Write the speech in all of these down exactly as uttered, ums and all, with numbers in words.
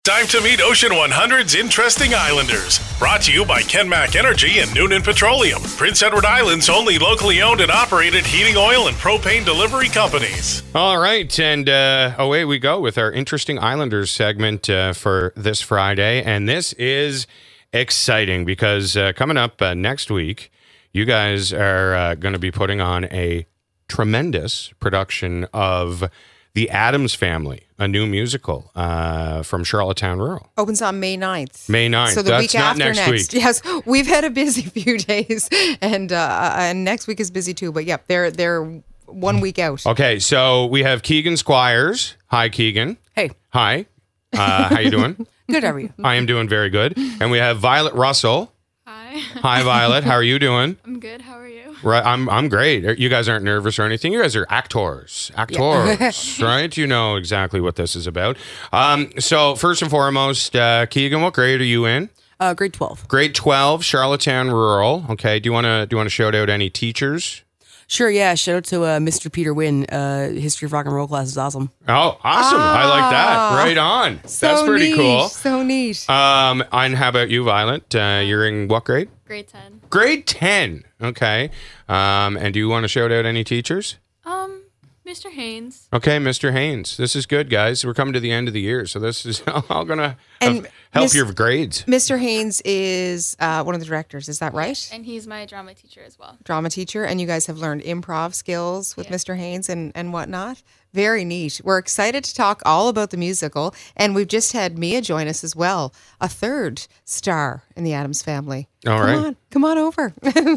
Time to meet Ocean one hundred's interesting islanders. Brought to you by Kenmac Energy and Noonan Petroleum, Prince Edward Island's only locally owned and operated heating oil and propane delivery companies. All right, and uh, away we go with our Interesting Islanders segment uh, for this Friday. And this is exciting because uh, coming up uh, next week, you guys are uh, going to be putting on a tremendous production of The Addams Family, a new musical uh, from Charlottetown Rural. Opens on May ninth. May ninth. So the That's week not after next, next. week. Yes, we've had a busy few days, and uh, and next week is busy too. But yep, they're they're one week out. Okay, so we have Keegan Squires. Hi, Keegan. Hey. Hi. Uh, how you doing? Good, how are you? I am doing very good. And we have Violet Russell. Hi. Hi, Violet. How are you doing? I'm good. How are you? Right, I'm I'm great. You guys aren't nervous or anything. You guys are actors, actors, right? You know exactly what this is about. Um, so first and foremost, uh, Keegan, what grade are you in? Uh, grade twelve. Grade twelve, Charlottetown Rural. Okay. Do you want to do you want to shout out any teachers? Sure, yeah. Shout out to uh, Mister Peter Wynn. Uh, History of Rock and Roll class is awesome. Oh, awesome! I like that. Right on. So That's pretty neat, cool. So neat. Um, and how about you, Violet? Uh, you're in what grade? Grade ten. Grade ten. Okay. Um, and do you want to shout out any teachers? Um, Mister Haynes. Okay, Mister Haynes. This is good, guys. We're coming to the end of the year, so this is all going to And help Miss- your grades. Mister Haynes is uh, one of the directors. Is that right? And he's my drama teacher as well. Drama teacher, and you guys have learned improv skills with Yeah. Mister Haynes and, and whatnot. Very neat. We're excited to talk all about the musical, and we've just had Mia join us as well, a third star in the Addams Family. All come right. on, come on over.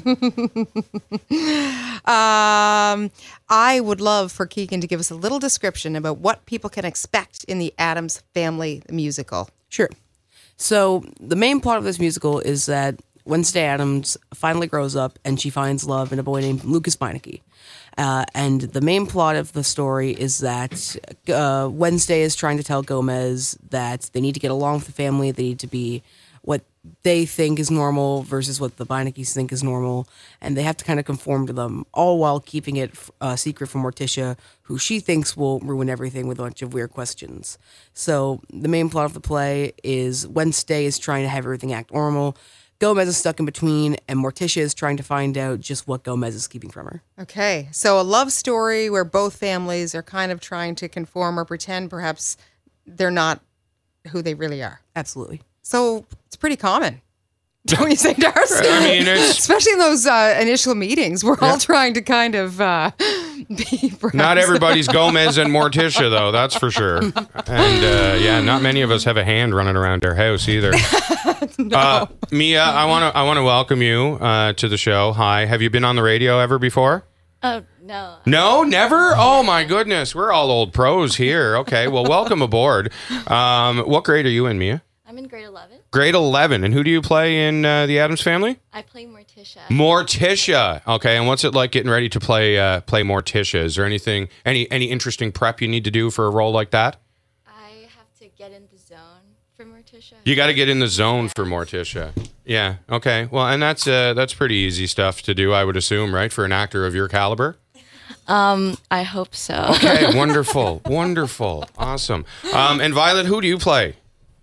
um, I would love for Keegan to give us a little description about what people can expect in the Addams Family musical. Sure. So the main plot of this musical is that Wednesday Addams finally grows up and she finds love in a boy named Lucas Meineke. Uh, and the main plot of the story is that uh, Wednesday is trying to tell Gomez that they need to get along with the family. They need to be what they think is normal versus what the Meinekes think is normal. And they have to kind of conform to them, all while keeping it uh, secret from Morticia, who she thinks will ruin everything with a bunch of weird questions. So the main plot of the play is Wednesday is trying to have everything act normal. Gomez is stuck in between, and Morticia is trying to find out just what Gomez is keeping from her. Okay, so a love story where both families are kind of trying to conform or pretend perhaps they're not who they really are. Absolutely. So it's pretty common. Don't you think, Darcy? I mean, it's- especially in those uh, initial meetings, we're all trying to kind of uh, be. Perhaps. Not everybody's Gomez and Morticia, though. That's for sure. And uh, yeah, not many of us have a hand running around our house either. No. Uh, Mia, I want to I want to welcome you uh, to the show. Hi, have you been on the radio ever before? Oh, no. No, never? Oh, my goodness. We're all old pros here. Okay, well, welcome aboard. Um, what grade are you in, Mia? I'm in grade eleven. Grade eleven. And who do you play in uh, the Addams Family? I play Morticia. Morticia. Okay, and what's it like getting ready to play uh, play Morticia? Is there anything, any any interesting prep you need to do for a role like that? I have to get in the zone for Morticia. You got to get in the zone for Morticia. Yeah. Okay. Well, and that's uh, that's pretty easy stuff to do, I would assume, right, for an actor of your caliber. Um, I hope so. Okay. Wonderful. Wonderful. Awesome. Um, and Violet, who do you play?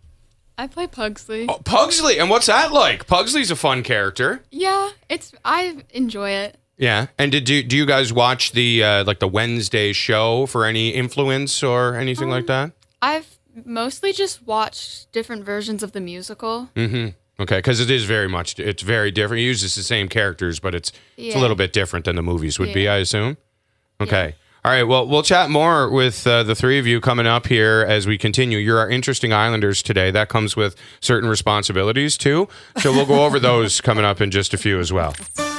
I play Pugsley. Oh, Pugsley. And what's that like? Pugsley's a fun character. Yeah, it's I enjoy it. Yeah. And did you do you guys watch the uh, like the Wednesday show for any influence or anything Um, like that? I've mostly just watched different versions of the musical. Mm-hmm. Okay, because it is very much it's very different. It uses the same characters, but it's it's a Yeah. little bit different than the movies would be, Yeah. I assume. Okay. All right. Well, we'll chat more with uh, the three of you coming up here as we continue. You're our interesting Islanders today. That comes with certain responsibilities too. So we'll go over those coming up in just a few as well.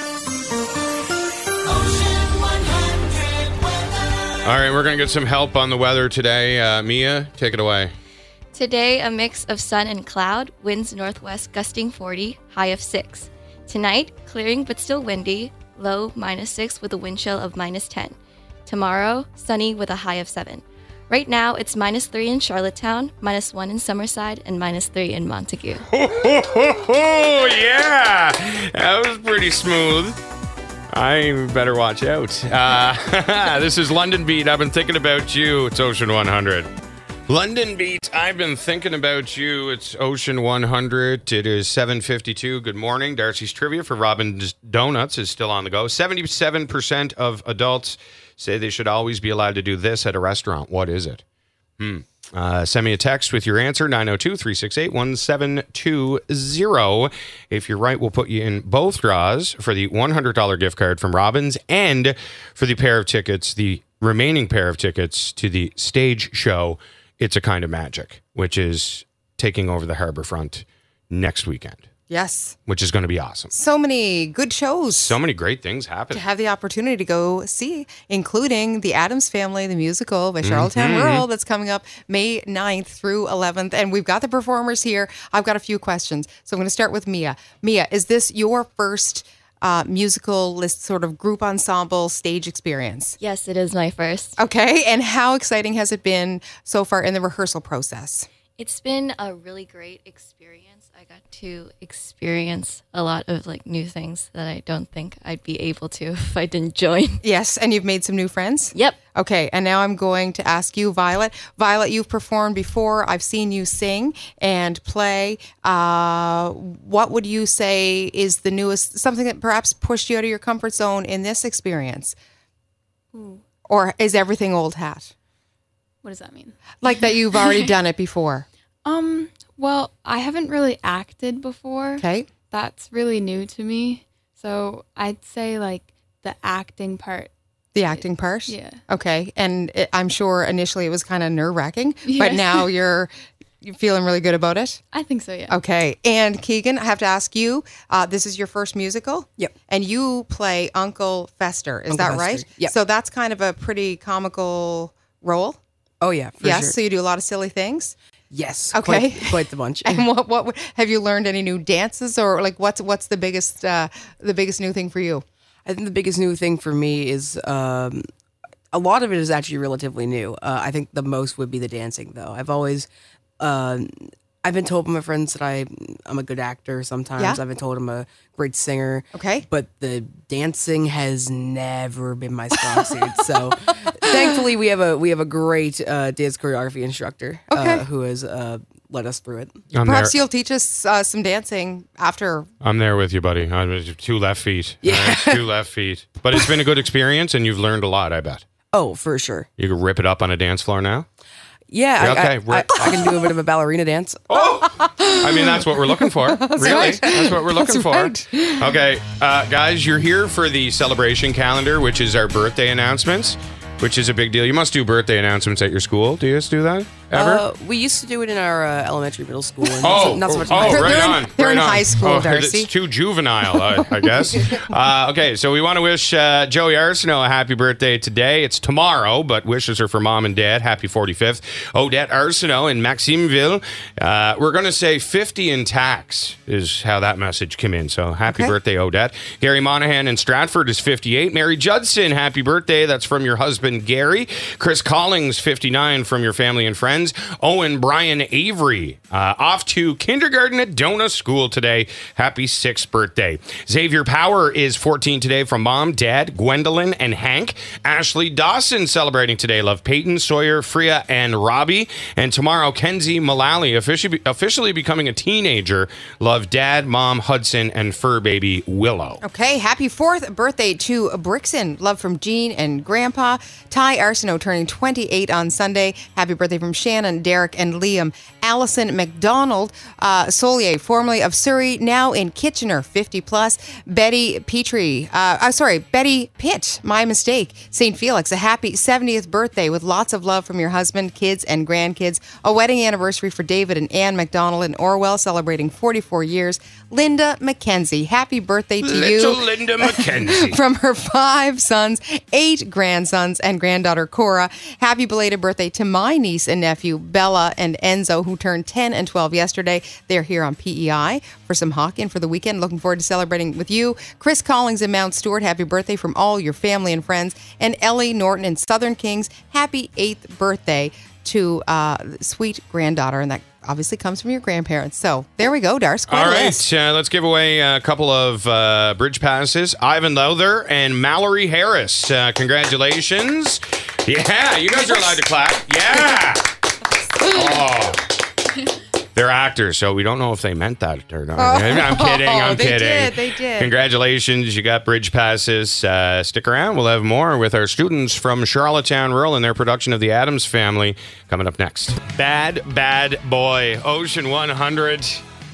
All right, we're going to get some help on the weather today. Uh, Mia, take it away. Today, a mix of sun and cloud, winds northwest gusting forty, high of six. Tonight, clearing but still windy, low minus six with a wind chill of minus ten. Tomorrow, sunny with a high of seven. Right now, it's minus three in Charlottetown, minus one in Summerside, and minus three in Montague. Oh, yeah. That was pretty smooth. I better watch out. Uh, this is London Beat. I've been thinking about you. It's Ocean one hundred. London Beat, I've been thinking about you. It's Ocean one hundred. It is seven fifty-two. Good morning. Darcy's Trivia for Robin's Donuts is still on the go. seventy-seven percent of adults say they should always be allowed to do this at a restaurant. What is it? Hmm. Uh, send me a text with your answer, nine oh two, three six eight, one seven two zero. If you're right, we'll put you in both draws for the one hundred dollars gift card from Robbins and for the pair of tickets, the remaining pair of tickets to the stage show, It's a Kind of Magic, which is taking over the Harbourfront next weekend. Yes. Which is going to be awesome. So many good shows. So many great things happen. To have the opportunity to go see, including The Addams Family, the musical by Charlottetown Mm-hmm. Rural, that's coming up May ninth through eleventh. And we've got the performers here. I've got a few questions. So I'm going to start with Mia. Mia, is this your first uh, musical list sort of group ensemble stage experience? Yes, it is my first. Okay. And how exciting has it been so far in the rehearsal process? It's been a really great experience. I got to experience a lot of like new things that I don't think I'd be able to if I didn't join. Yes. And you've made some new friends? Yep. Okay, and now I'm going to ask you, Violet. Violet, you've performed before. I've seen you sing and play. Uh, what would you say is the newest, something that perhaps pushed you out of your comfort zone in this experience? Ooh. Or is everything old hat? What does that mean? Like that you've already done it before? Um, well, I haven't really acted before. Okay. That's really new to me. So I'd say like the acting part. The acting part? Yeah. Okay, and it, I'm sure initially it was kind of nerve-wracking, Yeah. but now you're, you're feeling really good about it? I think so, yeah. Okay. And Keegan, I have to ask you, uh, this is your first musical? Yep. And you play Uncle Fester. Is Uncle that right? Fester, yep. So that's kind of a pretty comical role? Oh, yeah, for yes. sure. So you do a lot of silly things? Yes. Okay. Quite, quite the bunch. And what what have you learned any new dances, or like what's what's the biggest uh, the biggest new thing for you? I think the biggest new thing for me is um, a lot of it is actually relatively new. Uh, I think the most would be the dancing, though. I've always, uh, I've been told by my friends that I, I'm a good actor sometimes. Yeah. I've been told I'm a great singer. Okay. But the dancing has never been my strong suit. So thankfully we have a we have a great uh, dance choreography instructor Okay. uh, who has uh, led us through it. I'm Perhaps there. you'll teach us uh, some dancing after. I'm there with you, buddy. I'm two left feet. Yeah. Right? Two left feet. But it's been a good experience, and you've learned a lot, I bet. Oh, for sure. You can rip it up on a dance floor now? Yeah, Yeah, I, okay, I, we're- I, I can do a bit of a ballerina dance. I mean, that's what we're looking for. really? right. That's what we're looking That's for. right. Okay, uh, guys, you're here for the celebration calendar, which is our birthday announcements, which is a big deal. You must do birthday announcements at your school. Do you guys do that ever? Uh, we used to do it in our uh, elementary, middle school. And Oh, not so much. oh, in high oh, school. right They're in- on. they're right in on. high school, oh, Darcy. It's too juvenile, I, I guess. Uh, okay, so we want to wish uh, Joey Arsenault a happy birthday today. It's tomorrow, but wishes are for mom and dad. Happy forty-fifth. Odette Arsenault in Maximeville. Uh, we're going to say fifty in tax is how that message came in. So happy Okay. birthday, Odette. Gary Monahan in Stratford is fifty-eight. Mary Judson, happy birthday. That's from your husband, Gary. Chris Collings, fifty-nine, from your family and friends. Owen Brian Avery, uh, off to kindergarten at Dona School today. Happy sixth birthday. Xavier Power is fourteen today from mom, dad, Gwendolyn, and Hank. Ashley Dawson celebrating today. Love Peyton, Sawyer, Freya, and Robbie. And tomorrow, Kenzie Mullally, officially, officially becoming a teenager. Love dad, mom, Hudson, and fur baby Willow. Okay, happy fourth birthday to Brixton. Love from Jean and Grandpa. Ty Arsenault turning twenty-eight on Sunday. Happy birthday from Shannon, Derek, and Liam. Allison McDonald, uh, Solier, formerly of Surrey, now in Kitchener, fifty plus. Betty Petrie, uh, uh, sorry, Betty Pitt, my mistake. Saint Felix, a happy seventieth birthday with lots of love from your husband, kids, and grandkids. A wedding anniversary for David and Ann McDonald in Orwell, celebrating forty-four years. Linda McKenzie, happy birthday to Little you. Linda McKenzie. From her five sons, eight grandsons, and granddaughter Cora. Happy belated birthday to my niece and nephew, Bella and Enzo, who turned ten and twelve yesterday. They're here on P E I for some hockey and for the weekend. Looking forward to celebrating with you. Chris Collings in Mount Stewart, happy birthday from all your family and friends. And Ellie Norton in Southern Kings, happy eighth birthday to uh, sweet granddaughter. And that obviously comes from your grandparents. So there we go, Darce. Quite All a right, list. uh, let's give away a couple of uh, bridge passes. Ivan Lowther and Mallory Harris. Uh, congratulations. Yeah, you guys are allowed to clap. Yeah. Oh. They're actors, so we don't know if they meant that or not. I'm kidding. I'm they kidding. did, they did. Congratulations. You got bridge passes. Uh, stick around. We'll have more with our students from Charlottetown Rural and their production of The Addams Family coming up next. Bad, Bad Boy. Ocean one hundred.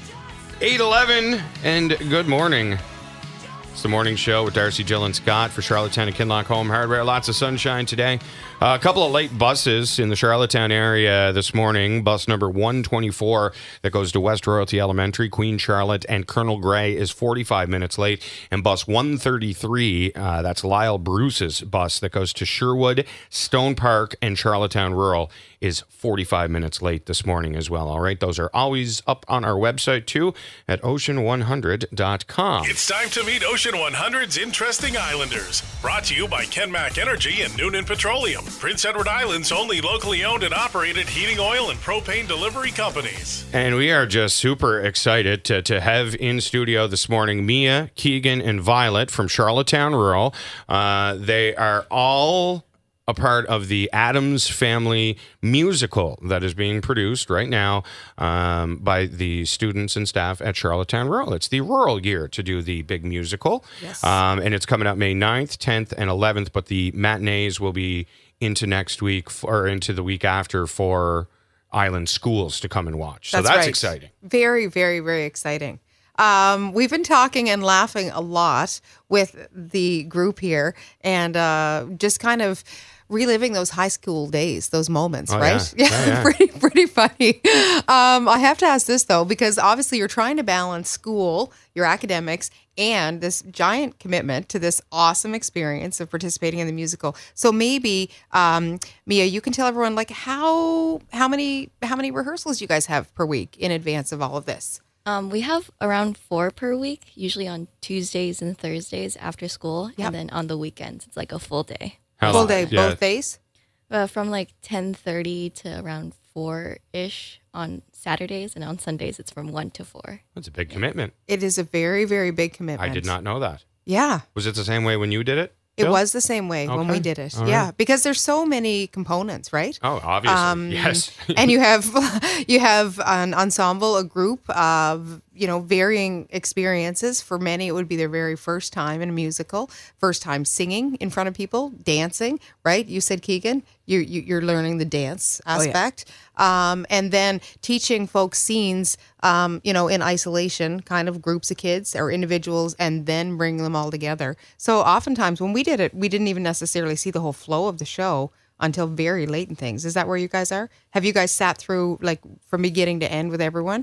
eight eleven. And good morning. It's the morning show with Darcy, Jill, and Scott for Charlottetown and Kinloch Home Hardware. Lots of sunshine today. Uh, a couple of late buses in the Charlottetown area this morning. Bus number one twenty-four that goes to West Royalty Elementary, Queen Charlotte, and Colonel Gray is forty-five minutes late. And bus one thirty-three, uh, that's Lyle Bruce's bus that goes to Sherwood, Stone Park, and Charlottetown Rural, is forty-five minutes late this morning as well. All right, those are always up on our website too at ocean one hundred dot com. It's time to meet Ocean one hundred's Interesting Islanders. Brought to you by Kenmac Energy and Noonan Petroleum, Prince Edward Island's only locally owned and operated heating oil and propane delivery companies. And we are just super excited to, to have in studio this morning Mia, Keegan, and Violet from Charlottetown Rural. Uh, they are all a part of the Addams Family musical that is being produced right now um, by the students and staff at Charlottetown Rural. It's the rural year to do the big musical. Yes. Um, and it's coming up May ninth, tenth, and eleventh, but the matinees will be into next week for, or into the week after for Island schools to come and watch. So That's that's right. exciting. Very, very, very exciting. Um, we've been talking and laughing a lot with the group here and uh, just kind of reliving those high school days, those moments, Oh, right? yeah. Yeah, yeah. pretty, pretty funny. Um, I have to ask this though, because obviously you're trying to balance school, your academics, and this giant commitment to this awesome experience of participating in the musical. So maybe, um, Mia, you can tell everyone like how how many how many rehearsals you guys have per week in advance of all of this. Um, we have around four per week, usually on Tuesdays and Thursdays after school. Yep. And then on the weekends, it's like a full day. How Full long? day, Yeah. both days. Uh, from like ten thirty to around four-ish on Saturdays. And on Sundays, it's from one to four. That's a big commitment. It is a very, very big commitment. I did not know that. Yeah. Was it the same way when you did it? It Jill? was the same way when Okay. we did it. All Yeah, right. because there's so many components, right? Oh, obviously. Um, yes. and you have you have an ensemble, a group of you know varying experiences. For many, it would be their very first time in a musical, first time singing in front of people, dancing. Right? You said Keegan, you, you you're learning the dance Oh, yeah. aspect, um, and then teaching folks scenes, um, you know, in isolation, kind of groups of kids or individuals, and then bring them all together. So oftentimes when we did it, we didn't even necessarily see the whole flow of the show until very late in things. Is that where you guys are? Have you guys sat through like from beginning to end with everyone?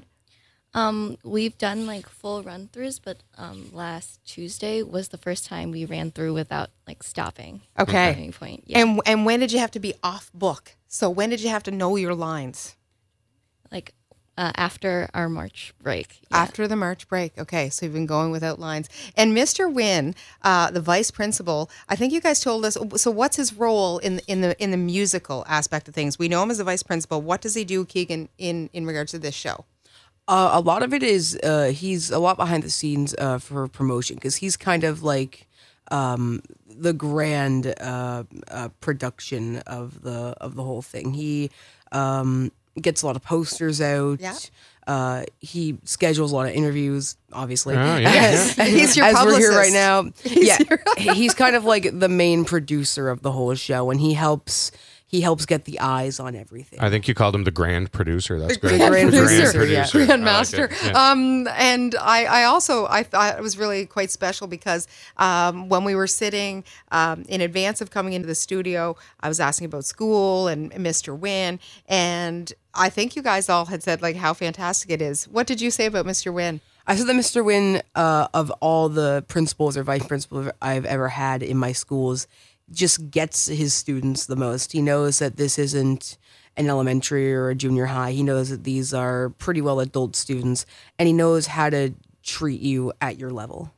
Um, we've done like full run throughs, but um, last Tuesday was the first time we ran through without like stopping. Okay. At any point. Yeah. And and when did you have to be off book? So when did you have to know your lines? like uh, after our March break. Yeah. After the March break. Okay, so you've been going without lines. And Mister Wynn, uh, the vice principal, I think you guys told us. So what's his role in in the in the musical aspect of things? We know him as the vice principal. What does he do, Keegan, in in regards to this show? Uh, a lot of it is uh, he's a lot behind the scenes uh, for promotion because he's kind of like um, the grand uh, uh, production of the of the whole thing. He um, gets a lot of posters out. Yeah. Uh, he schedules a lot of interviews, obviously. Oh, yeah, Yes. He's your As we're here publicist. right now. He's yeah, your- he's kind of like the main producer of the whole show, and he helps he helps get the eyes on everything. I think you called him the grand producer. That's great. The grand The producer, yeah. I like Grandmaster. it. Yeah. Um, and I, I also I thought it was really quite special because um, when we were sitting um, in advance of coming into the studio, I was asking about school and Mister Wynn, and I think you guys all had said like how fantastic it is. What did you say about Mister Wynn? I said that Mister Wynn, uh, of all the principals or vice principals I've ever had in my schools, just gets his students the most. He knows that this isn't an elementary or a junior high. He knows that these are pretty well adult students, and he knows how to treat you at your level.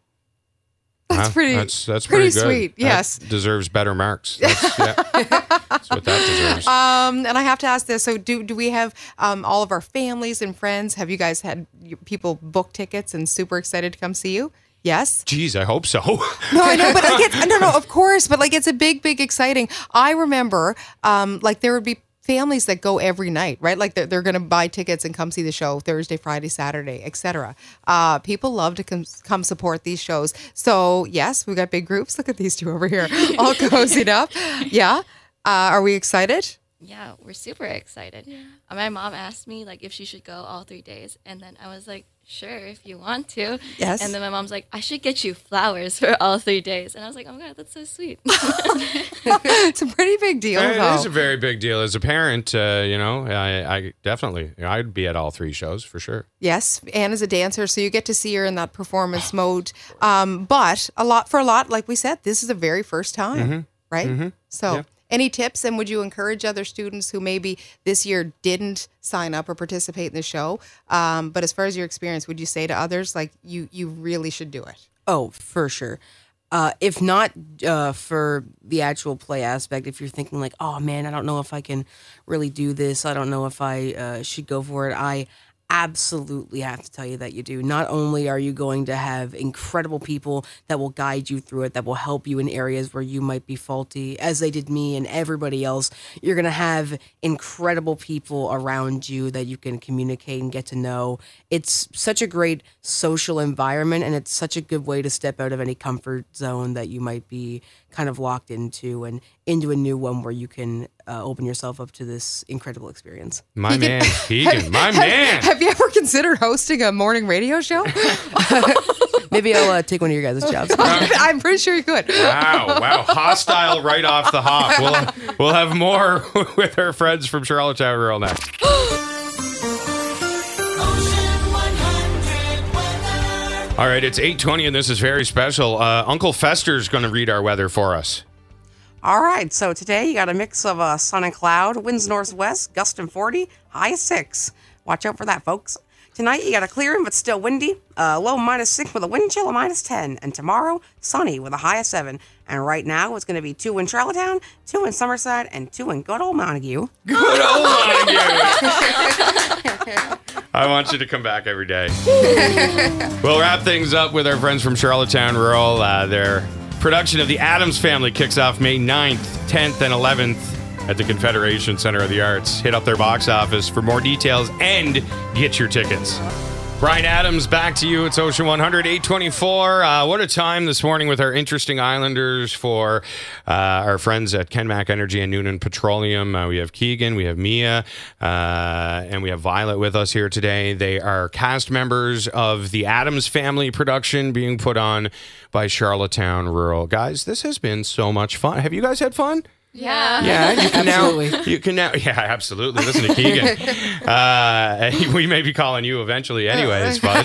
That's Wow, pretty. That's that's pretty pretty, good. sweet. That Yes. deserves better marks. That's, yeah. That's what that deserves. Um, and I have to ask this: so, do do we have um, all of our families and friends? Have you guys had you- people book tickets and super excited to come see you? Yes. Geez, I hope so. No, I know, but like it's, no, no, of course, but like it's a big, big, exciting. I remember, um, like there would be families that go every night, right? Like they're, they're going to buy tickets and come see the show Thursday, Friday, Saturday, et cetera. Uh, people love to come, come support these shows. So yes, we got big groups. Look at these two over here, all cozied up. Yeah. Uh, are we excited? Yeah, we're super excited. Yeah. Uh, my mom asked me like if she should go all three days, and then I was like, sure, if you want to. Yes. And then my mom's like, I should get you flowers for all three days, and I was like, oh my god, that's so sweet. It's a pretty big deal, It though. is a very big deal. As a parent, uh, you know, I, I definitely, I'd be at all three shows for sure. Yes, Anne is a dancer, so you get to see her in that performance mode. Um, but a lot for a lot, like we said, this is the very first time, Mm-hmm. right? Mm-hmm. So. Yeah. Any tips, and would you encourage other students who maybe this year didn't sign up or participate in the show? Um, but as far as your experience, would you say to others, like, you you really should do it? Oh, for sure. Uh, if not uh, for the actual play aspect, if you're thinking like, oh man, I don't know if I can really do this, I don't know if I uh, should go for it, I absolutely have to tell you that you do. Not only are you going to have incredible people that will guide you through it, that will help you in areas where you might be faulty, as they did me and everybody else, you're going to have incredible people around you that you can communicate and get to know. It's such a great social environment, and it's such a good way to step out of any comfort zone that you might be kind of locked into and into a new one where you can uh, open yourself up to this incredible experience. My man, Keegan, my man. Have you ever considered hosting a morning radio show? Maybe I'll uh, take one of your guys' jobs. I'm pretty sure you could. Wow, wow. Hostile right off the hop. We'll, we'll have more with our friends from Charlottetown Rural next. All right, it's eight twenty, and this is very special. Uh, Uncle Fester's going to read our weather for us. All right, so today you got a mix of uh, sun and cloud, winds northwest, gusting forty, high of six. Watch out for that, folks. Tonight you got a clearing but still windy, uh, low minus six with a wind chill of minus ten. And tomorrow, sunny with a high of seven. And right now it's going to be two in Charlottetown, two in Summerside, and two in good old Montague. Good old Montague. I want you to come back every day. We'll wrap things up with our friends from Charlottetown Rural. Uh, their production of The Addams Family kicks off May ninth, tenth, and eleventh at the Confederation Center of the Arts. Hit up their box office for more details and get your tickets. Brian Adams, back to you. It's Ocean one hundred, eight twenty-four. Uh, what a time this morning with our interesting Islanders for uh, our friends at Kenmac Energy and Noonan Petroleum. Uh, we have Keegan, we have Mia, uh, and we have Violet with us here today. They are cast members of the Addams Family production being put on by Charlottetown Rural. Guys, this has been so much fun. Have you guys had fun? Yeah. Yeah, you can Absolutely. now. You can now. Yeah, absolutely. Listen to Keegan. Uh, we may be calling you eventually, anyways, bud.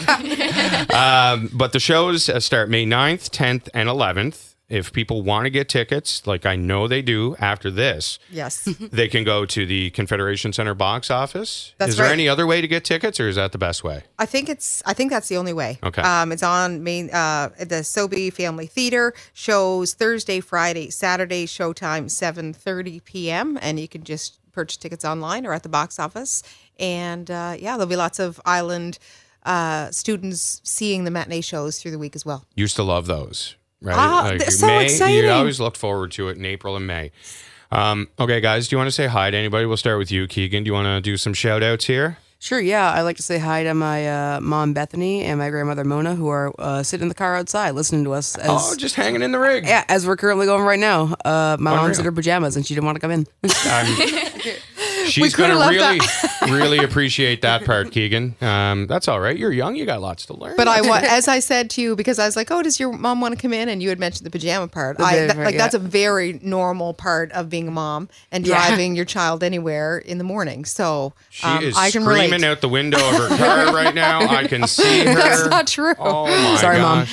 Um, but the shows uh, start May ninth, tenth, and eleventh. If people want to get tickets, like I know they do after this, Yes. they can go to the Confederation Center box office. That's is there right. any other way to get tickets, or is that the best way? I think it's. I think that's the only way. Okay. Um, it's on main uh at the Sobey Family Theater. Shows Thursday, Friday, Saturday. Showtime seven thirty p.m. and you can just purchase tickets online or at the box office. And uh, yeah, there'll be lots of Island uh, students seeing the matinee shows through the week as well. Used to love those, right? Ah, they're so May, exciting. You always looked forward to it in April and May. Um, okay, guys, do you want to say hi to anybody? We'll start with you, Keegan. Do you want to do some shout outs here? Sure, yeah. I'd like to say hi to my uh, mom, Bethany, and my grandmother, Mona, who are uh, sitting in the car outside listening to us. As, Oh, just hanging in the rig. yeah, as we're currently going right now. Uh, my Unreal. mom's in her pajamas, and she didn't want to come in. Um, she's could've going to left really, really appreciate that part, Keegan. Um, that's all right. You're young. You got lots to learn. But I wa- as I said to you, because I was like, "Oh, does your mom want to come in?" And you had mentioned the pajama part. The I pajama that, part, like yeah. that's a very normal part of being a mom and Yeah. driving your child anywhere in the morning. So she um, is I can screaming relate. out the window of her car right now. I can see her. That's not true. Oh my Sorry, Mom.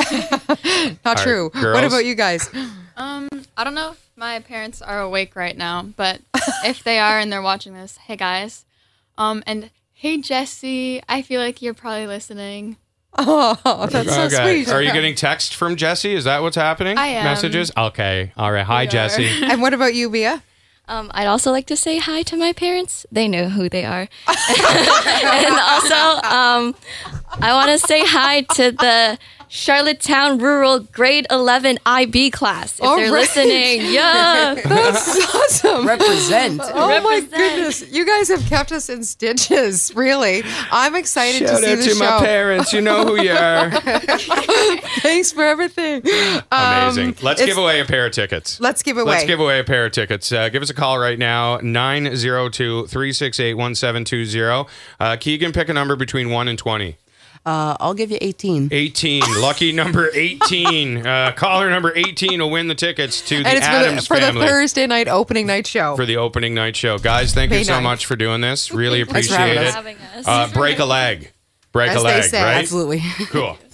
gosh. Not All true. right, girls. What about you guys? Um, I don't know if my parents are awake right now, but if they are and they're watching this, hey guys. Um, and hey Jesse, I feel like you're probably listening. Oh, that's so Okay. sweet. Are you getting text from Jesse? Is that what's happening? I am. Messages? Okay. All right. Hi, We are. Jesse. And what about you, Bia? Um, I'd also like to say hi to my parents. They know who they are. And also, um, I want to say hi to the Charlottetown Rural Grade eleven I B class. If All they're right. listening, yeah. That's awesome. Represent. Oh my Represent. goodness. You guys have kept us in stitches, really. I'm excited to Shout see out the to show. my parents. You know who you are. Thanks for everything. Amazing. Um, Let's it's- give away a pair of tickets. Let's give away. Let's give away a pair of tickets. Uh, give us a call right now, nine oh two, three six eight, one seven two zero. Uh, Keegan, pick a number between one and twenty. Uh, I'll give you eighteen. eighteen. Lucky number eighteen. Uh, caller number eighteen will win the tickets to the and it's Addams for the, for family. the Thursday night opening night show. For the opening night show. Guys, thank May you so ninth. much for doing this. Really Thanks for appreciate having it. us. Having us. Uh, break a leg. Break As a they leg, say. right? Absolutely. Cool.